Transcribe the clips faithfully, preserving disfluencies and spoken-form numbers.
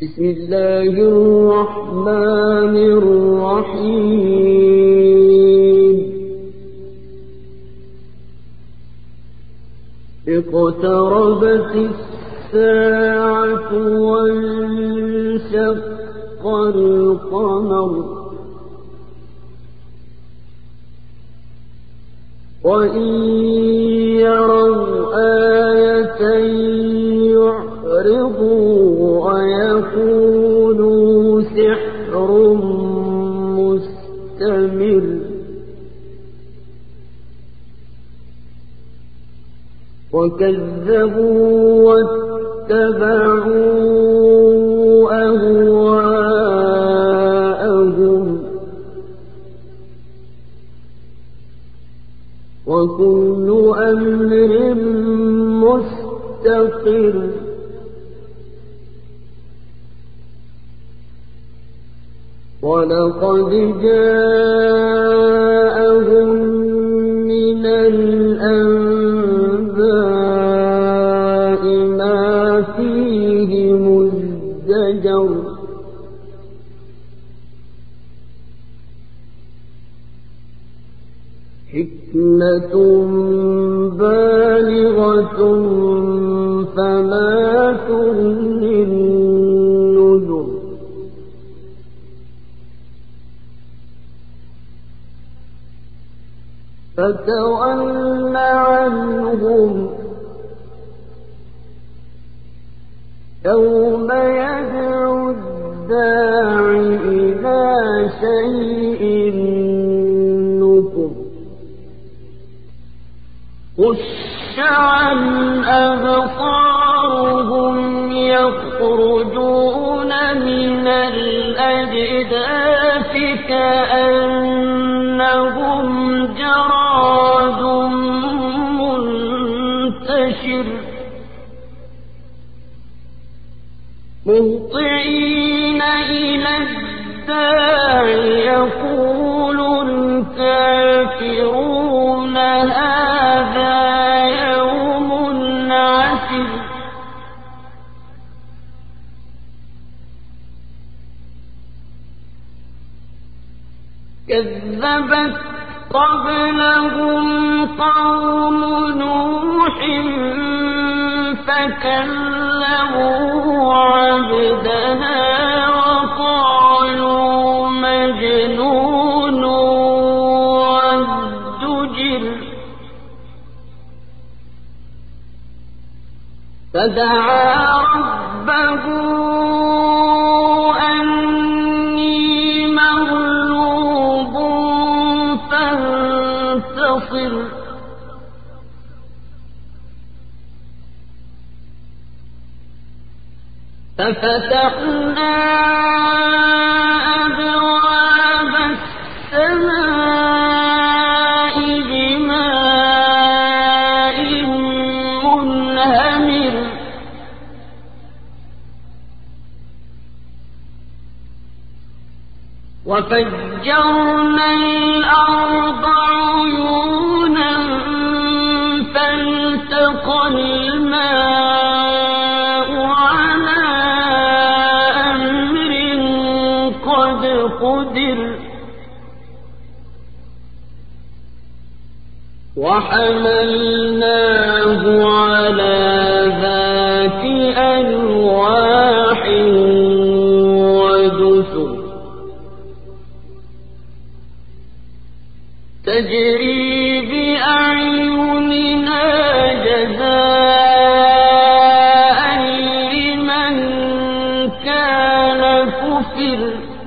بسم الله الرحمن الرحيم اقتربت الساعة وانشق القمر وإن يروا آية يعرضوا ويقولوا سحر مستمر وكذبوا واتبعوا أهواءهم وكل أمر مستقر ولقد جاءهم من الأنباء ما فيه مزدجر حكمة بالغة فما تغني النذر فتول عنهم يوم يدعو الداع إلى شيء نكر خش عن أبصارهم يخرجون من الأجداث كأنهم جراد منتشر مهطعين إلى الداع يقول الكافرون هذا يوم عسر كذبت قبلهم قوم نوح فكذبوا عبدنا وقالوا مجنون وازدجر فدعا ربه أني مغلوب فانتصر ففتحنا أبواب السماء بماء منهمر وفجرنا الأرض عيونا فالتقى الماء على أمر قد قدر وحملناه على ذات ألواح ودسر تجري بأعيننا جزاء لمن كان كفر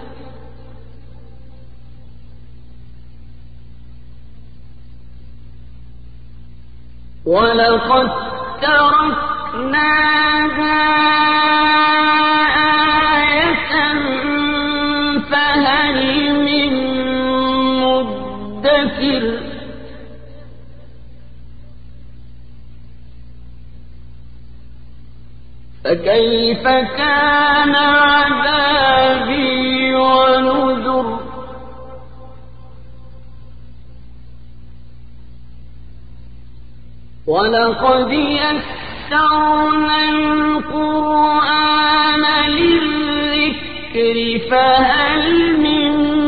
ولقد تركناها آية فهل من مدكر فكيف كان عذابي ونذر ولقد يسرنا القرآن للذكر فهل من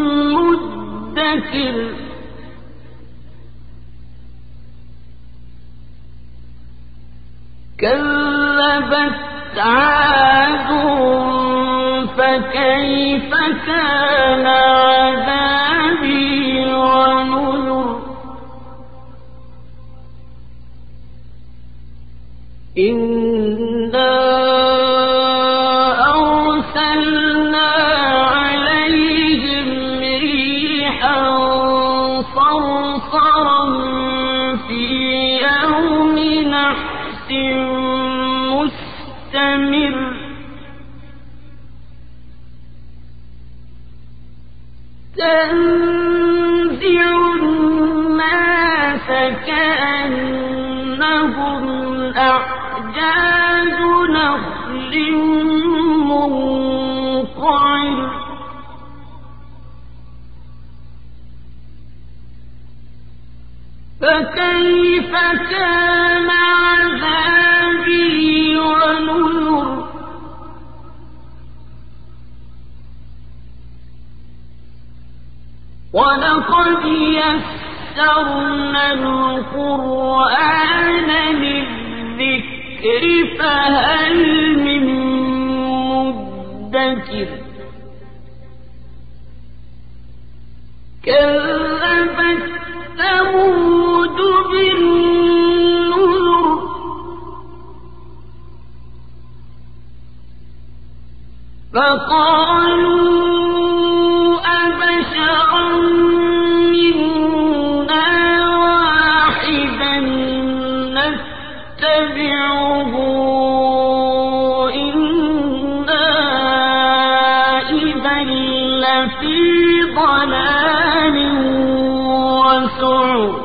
مدكر كذبت عاد فكيف كان عذابي ونذر إنا أرسلنا عليهم ريحا صرصرا في يوم نحس مستمر تنزع الناس كأنهم أعجاز نخل منقعر فكيف كان عذابي ونذر ولقد يسرنا القرآن للذكر فهل من مدكر كذبت ثمود بالنذر فقالوا أبشرا منا واحدا نتبعه إنا إذا لفي ضلال وسعر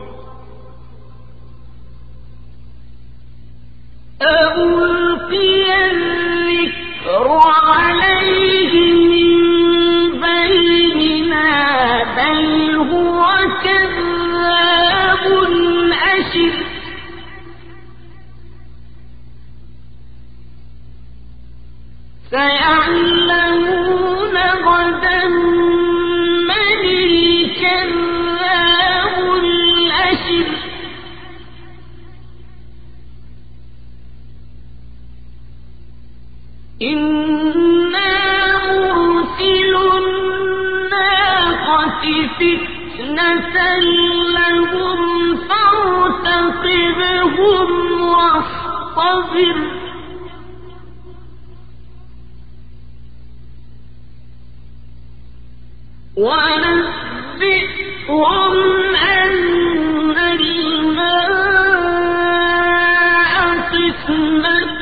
ألقي الذكر عليه من بيننا بل هو كذاب أشر سيعلمون غدا من الكذاب الأشر إنا مرسل الناقة فتنة لهم فارتقبهم واصطبر ونبئهم أن الماء قسمة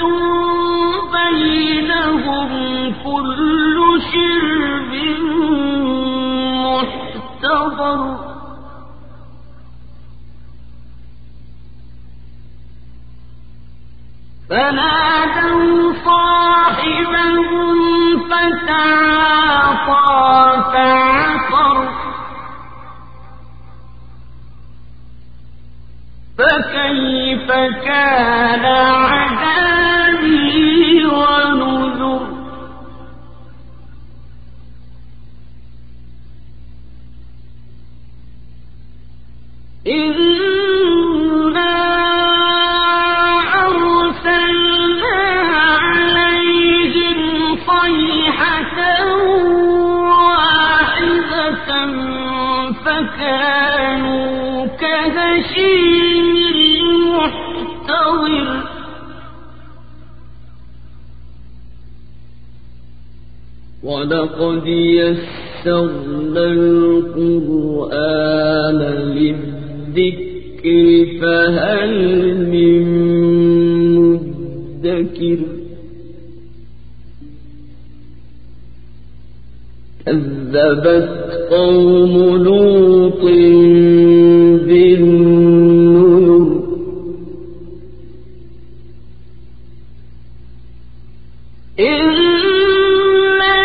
بينهم كل شرب محتضر فنادوا صاحبهم فتعاطى فعقر فكيف كان عذابي ونذر إنا أرسلنا عليهم صيحة واحدة فكانوا كهشيم المحتضر ولقد يسرنا القرآن للذكر فهل من مدكر كذبت قوم لوط بالنذر إنا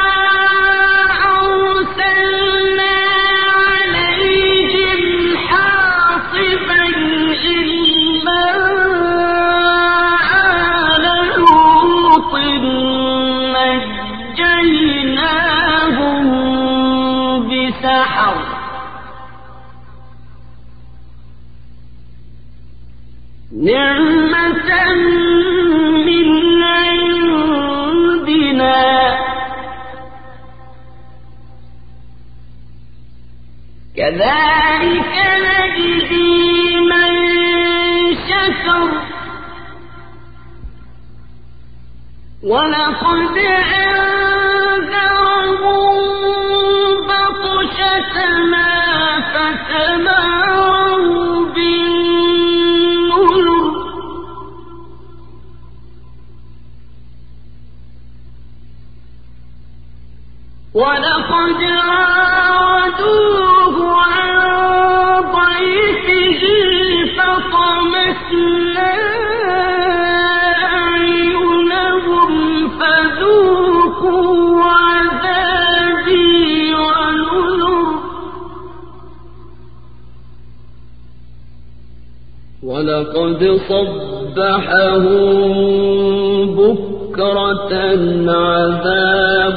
أرسلنا عليهم حاصبا إلا آل لوط نجيناهم حرب نعمة من عندنا كذلك نجزي من شكر ولقد أنذرهم بطشتنا فتماروا بالنذر ولقد راودوه عن ضيفه فطمسنا أعينهم فذوقوا عذابي ونذر ولقد صبحهم بكرة عذاب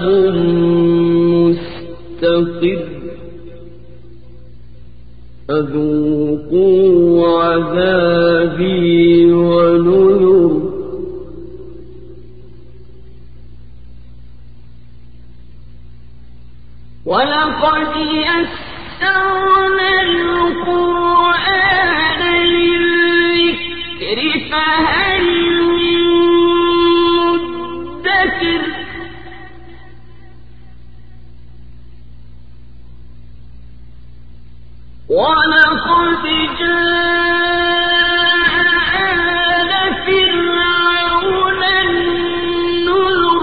مستقر فذوقوا عذابي ونذر ولقد يسرنا القرآن للذكر فهل من مدكر ولقد جاء آل فرعون النذر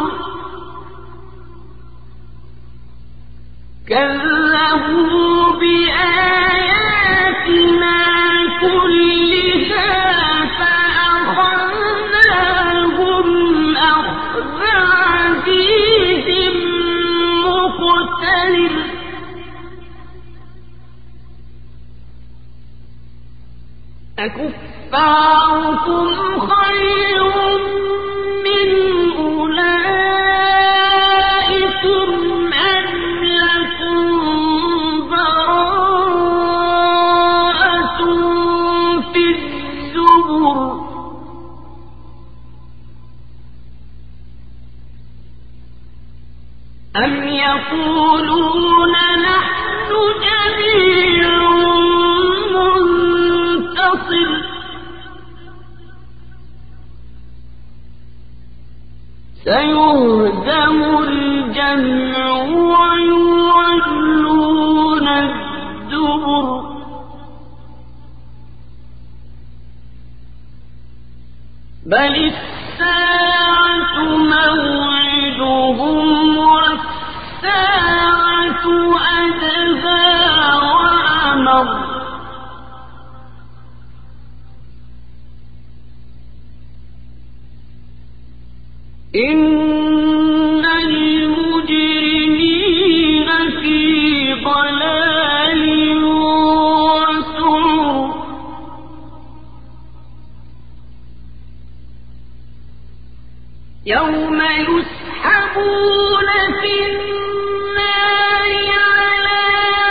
كذبوا بآياتنا كلها فأخذناهم أخذ عزيز مقتدر أكفاركم خير من أولئكم أم لكم براءة في الزبر أم يقولون نحن جميع منتصر سيهزم الجمع ويولون الدبر بل الساعة موعدهم والساعة أدهى وأمر إن المجرمين في ضلال وسعر يوم يسحبون في النار على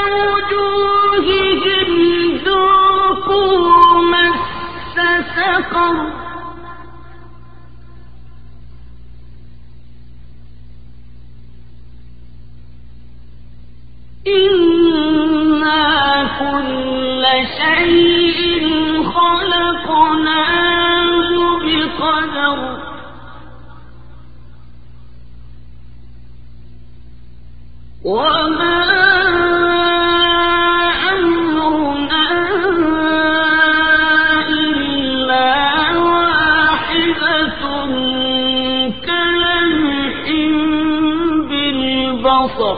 وجوههم ذوقوا مس سقر إنا كل شيء خلقناه بقدر وما أمرنا إلا واحدة كلمح بالبصر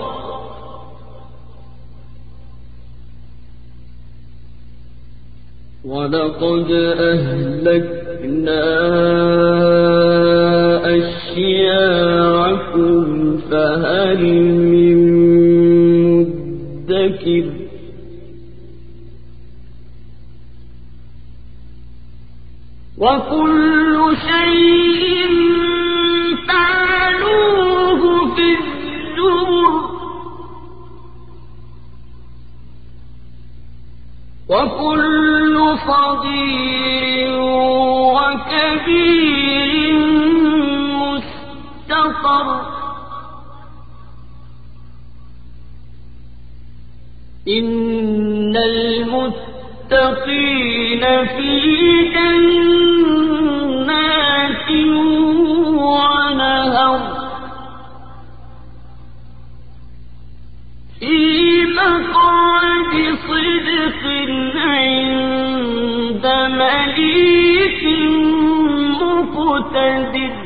ولقد أهلكنا أشياعكم فهل من مدكر وكل شيء فعلوه في الزبر وكل صغير وكبير مستطر إن المتقين في جنات ونهر في مقعد صدق عند مليك مقتدر